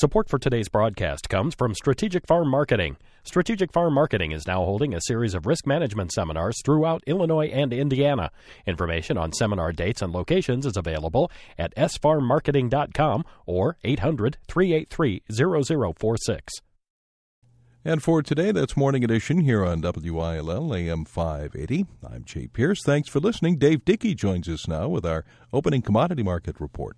Support for today's broadcast comes from Strategic Farm Marketing. Strategic Farm Marketing is now holding a series of risk management seminars throughout Illinois and Indiana. Information on seminar dates and locations is available at sfarmmarketing.com or 800-383-0046. And for today, that's Morning Edition here on WILL AM 580. I'm Jay Pierce. Thanks for listening. Dave Dickey joins us now with our opening commodity market report.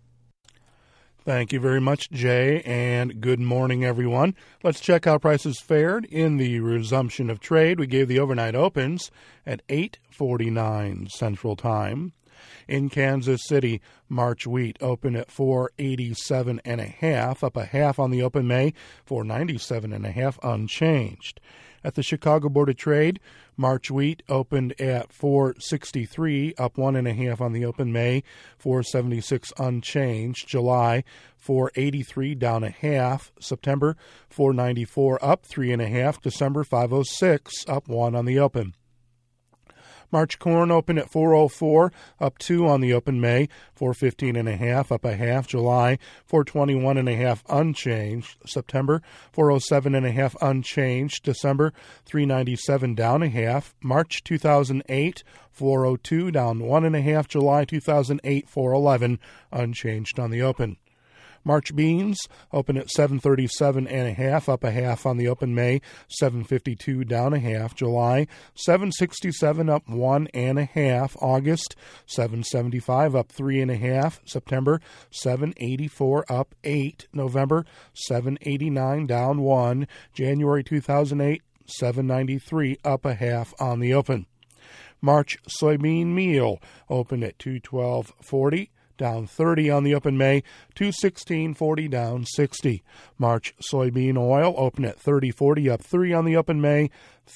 Thank you very much, Jay, and good morning, everyone. Let's check how prices fared in the resumption of trade. We gave the overnight opens at 8:49 Central Time. In Kansas City, March wheat opened at $4.87.5, up a half on the open May, $4.97.5 unchanged. At the Chicago Board of Trade, March wheat opened at $4.63, up 1.5 on the open May, $4.76 unchanged. July, $4.83, down a half. September, $4.94, up 3.5. December, $5.06, up 1 on the open. March corn opened at $4.04, up 2 on the open May, $4.15.5, up a half. July, $4.21.5 unchanged. September, $4.07.5 unchanged. December, $3.97 down a half. March 2008, $4.02 down 1.5. July 2008, $4.11 unchanged on the open. March beans open at $7.37.5, up a half on the open May, $7.52 down a half. July, $7.67 up 1.5. August, $7.75 up 3.5. September, $7.84 up 8. November, $7.89 down 1. January 2008, $7.93 up a half on the open. March soybean meal opened at $2.12.40. Down 30 on the open May, $2.16.40 down 60. March soybean oil opened at $30.40, up 3 on the open May,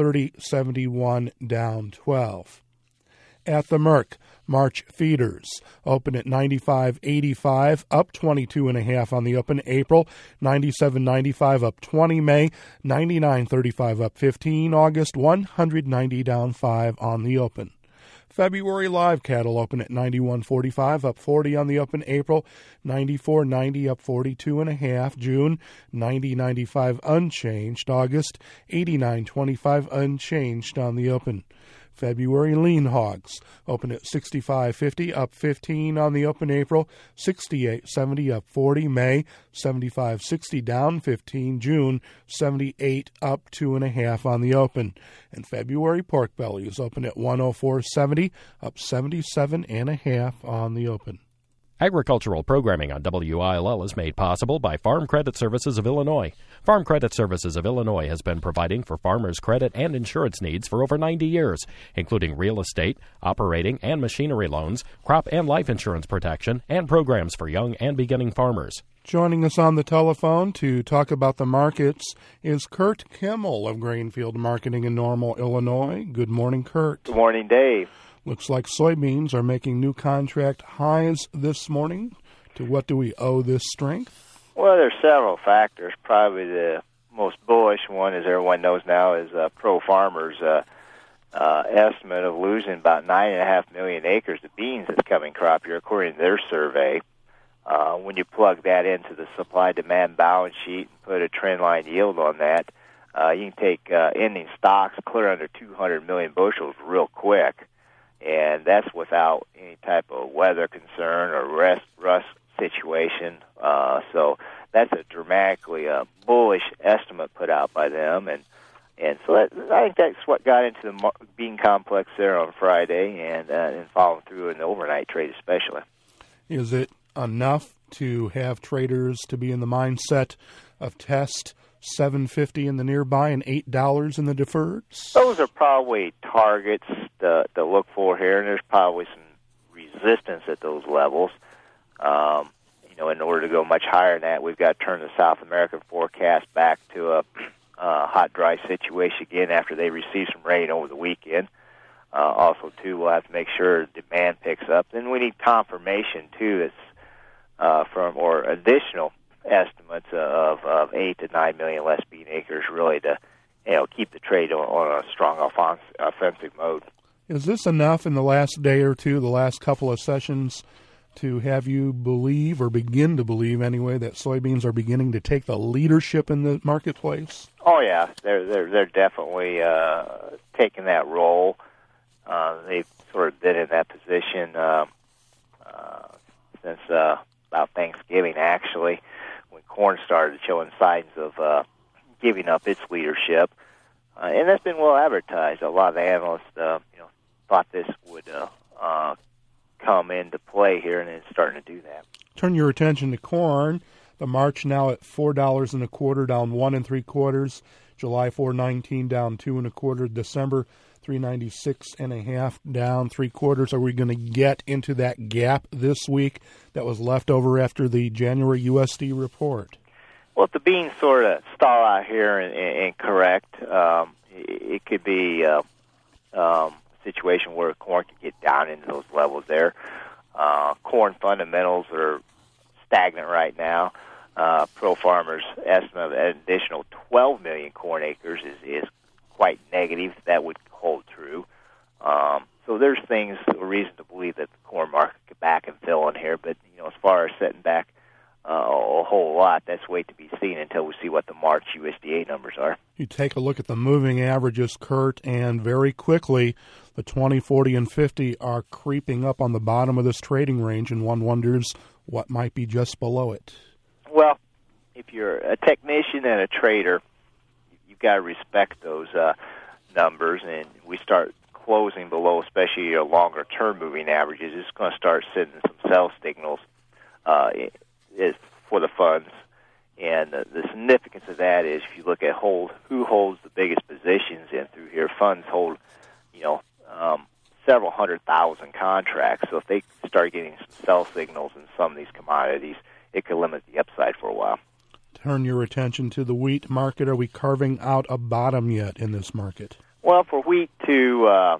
$30.71 down 12. At the Merck, March feeders opened at $95.85, up 22.5 on the open April, $97.95 up 20 May, $99.35 up 15 August, $190 down 5 on the open. February live cattle open at $91.45, up 40 on the open. April, $94.90, up 42.5. June, $90.95 unchanged. August, $89.25 unchanged on the open. February lean hogs open at $65.50, up 15 on the open. April, $68.70, up 40. May, $75.60, down 15. June, $78, up 2.5 on the open. And February pork bellies open at $104.70, up 77.5 on the open. Agricultural programming on WILL is made possible by Farm Credit Services of Illinois. Farm Credit Services of Illinois has been providing for farmers' credit and insurance needs for over 90 years, including real estate, operating and machinery loans, crop and life insurance protection, and programs for young and beginning farmers. Joining us on the telephone to talk about the markets is Kurt Kimmel of Grainfield Marketing in Normal, Illinois. Good morning, Kurt. Good morning, Dave. Looks like soybeans are making new contract highs this morning. To what do we owe this strength? Well, there's several factors. Probably the most bullish one, as everyone knows now, is Pro Farmers' estimate of losing about 9.5 million acres of beans this coming crop year, according to their survey. When you plug that into the supply-demand balance sheet and put a trendline yield on that, you can take ending stocks clear under 200 million bushels real quick. And that's without any type of weather concern or rust situation. So that's a dramatically bullish estimate put out by them. And so I think that's what got into the bean complex there on Friday and following through in the overnight trade especially. Is it enough to have traders to be in the mindset of test $7.50 in the nearby and $8 in the deferreds? Those are probably targets to look for here, and there's probably some resistance at those levels. In order to go much higher than that, we've got to turn the South American forecast back to a hot, dry situation again after they receive some rain over the weekend. Also, too, we'll have to make sure demand picks up. Then we need confirmation, too, that's from or additional estimates of 8 to 9 million less bean acres, really to keep the trade on a strong offensive mode. Is this enough in the last day or two, the last couple of sessions, to have you believe, or begin to believe anyway, that soybeans are beginning to take the leadership in the marketplace? Oh yeah, they're definitely taking that role. They've sort of been in that position since about Thanksgiving, actually, when corn started showing signs of giving up its leadership, and that's been well advertised. A lot of the analysts, thought this would come into play here, and it's starting to do that. Turn your attention to corn. The March now at $4.25, down 1 3/4. July 4.19, down 2 1/4. December 396.5, down 3/4. Are we going to get into that gap this week that was left over after the January USD report? Well, if the beans sort of stall out here and correct, it could be a situation where corn could get down into those levels there. Corn fundamentals are stagnant right now. Pro Farmers' estimate of an additional 12 million corn acres is quite negative. That would hold true. So there's things, a reason to believe that the corn market could back and fill in here. But, as far as setting back a whole lot, that's wait to be seen until we see what the March USDA numbers are. You take a look at the moving averages, Kurt, and very quickly the 20, 40, and 50 are creeping up on the bottom of this trading range, and one wonders what might be just below it. Well, if you're a technician and a trader, you've got to respect those numbers, and we start closing below, especially your longer-term moving averages. It's going to start sending some sell signals for the funds. And the significance of that is if you look at who holds the biggest positions in through here, funds hold, several 100,000 contracts. So if they start getting some sell signals in some of these commodities, it could limit the upside for a while. Turn your attention to the wheat market. Are we carving out a bottom yet in this market? Well, for wheat to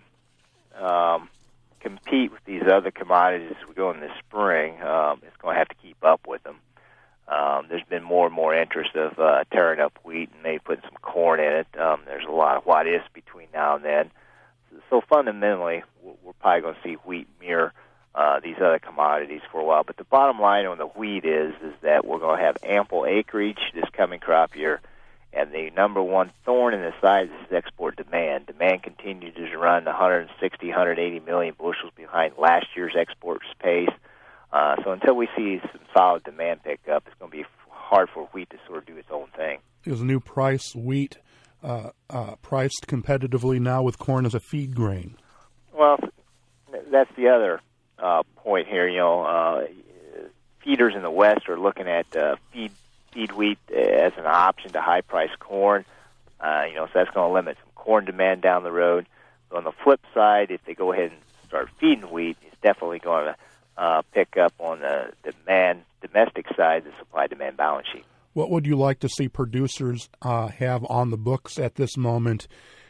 compete with these other commodities as we go in the spring, it's going to have to keep up with them. There's been more and more interest of tearing up wheat and maybe putting some corn in it. There's a lot of what ifs between now and then. So fundamentally, we're probably going to see wheat mirror these other commodities for a while. But the bottom line on the wheat is that we're going to have ample acreage this coming crop year. And the number one thorn in the side is export demand. Demand continues to run 160, 180 million bushels behind last year's exports pace. So until we see some solid demand pick up, it's going to be hard for wheat to sort of do its own thing. Is new price wheat priced competitively now with corn as a feed grain? Well, that's the other point here. Feeders in the West are looking at feed wheat as an option to high-priced corn. So that's going to limit some corn demand down the road. So on the flip side, if they go ahead and start feeding wheat, it's definitely going to pick up on the domestic side, the supply-demand balance sheet. What would you like to see producers have on the books at this moment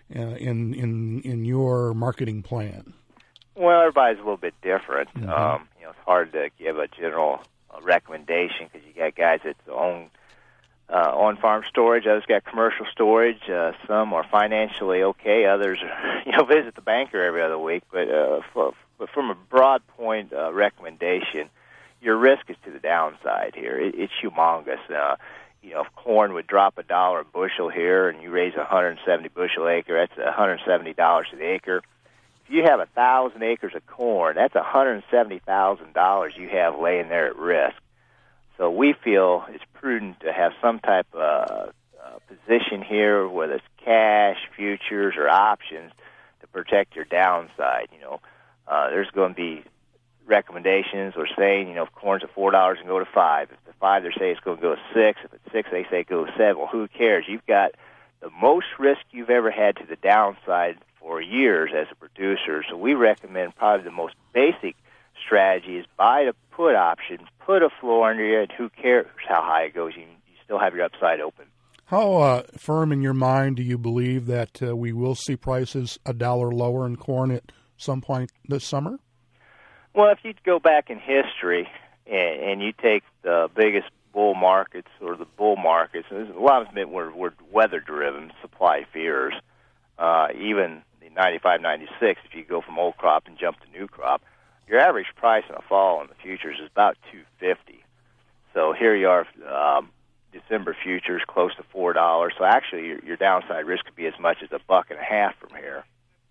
in your marketing plan? Well, everybody's a little bit different. Mm-hmm. It's hard to give a general recommendation because you got guys that own on-farm storage, others got commercial storage. Some are financially okay, others visit the banker every other week. But from a broad point recommendation, your risk is to the downside here. It's humongous. If corn would drop $1 a bushel here and you raise a 170 bushel acre, that's $170 to the acre. If you have 1,000 acres of corn, that's $170,000 you have laying there at risk. So we feel it's prudent to have some type of position here, whether it's cash, futures, or options, to protect your downside. There's going to be recommendations or saying, if corn's at $4, it can go to $5. If the $5, they say it's going to go to $6. If it's $6, they say it goes to $7. Well, who cares? You've got the most risk you've ever had to the downside for years as a producer. So we recommend probably the most basic strategy is buy the put option, put a floor under you, and who cares how high it goes? You still have your upside open. How firm in your mind do you believe that we will see prices $1 lower in corn at some point this summer? Well, if you go back in history and you take the biggest bull markets or the bull markets, and a lot of them were weather-driven, supply fears. Even the 95, 96, if you go from old crop and jump to new crop, your average price in the fall in the futures is about $2.50. So here you are, December futures close to $4. So actually, your downside risk could be as much as $1.50 from here.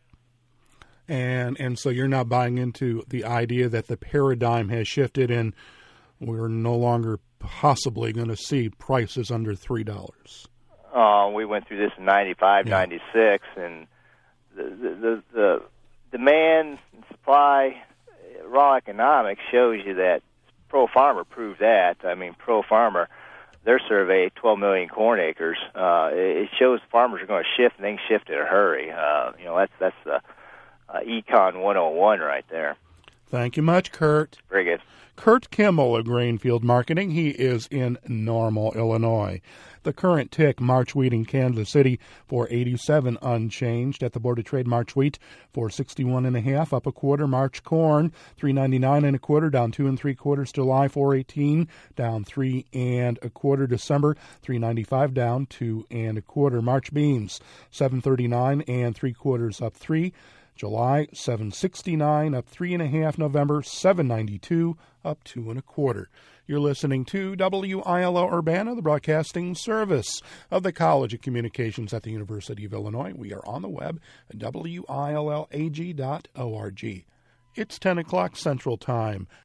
And so you're not buying into the idea that the paradigm has shifted and we're no longer possibly going to see prices under $3. We went through this in 95, 96, and the demand and supply, raw economics shows you that. Pro Farmer proved that. I mean, Pro Farmer, their survey, 12 million corn acres, it shows farmers are going to shift, and they can shift in a hurry. That's the Econ 101 right there. Thank you much, Kurt. Very good. Kurt Kimmel of Grainfield Marketing. He is in Normal, Illinois. The current tick, March wheat in Kansas City, 487 unchanged. At the Board of Trade, March wheat, 461.5 up a quarter. March corn, 399.25 down 2 3/4. July, 418 down 3 1/4. December, 395 down 2 1/4. March beans, 739 3/4 up 3. July, 769 up 3 1/2. November, 792 up 2 1/4. You're listening to WILO Urbana, the broadcasting service of the College of Communications at the University of Illinois. We are on the web at WILLAG.org. It's 10 o'clock Central Time.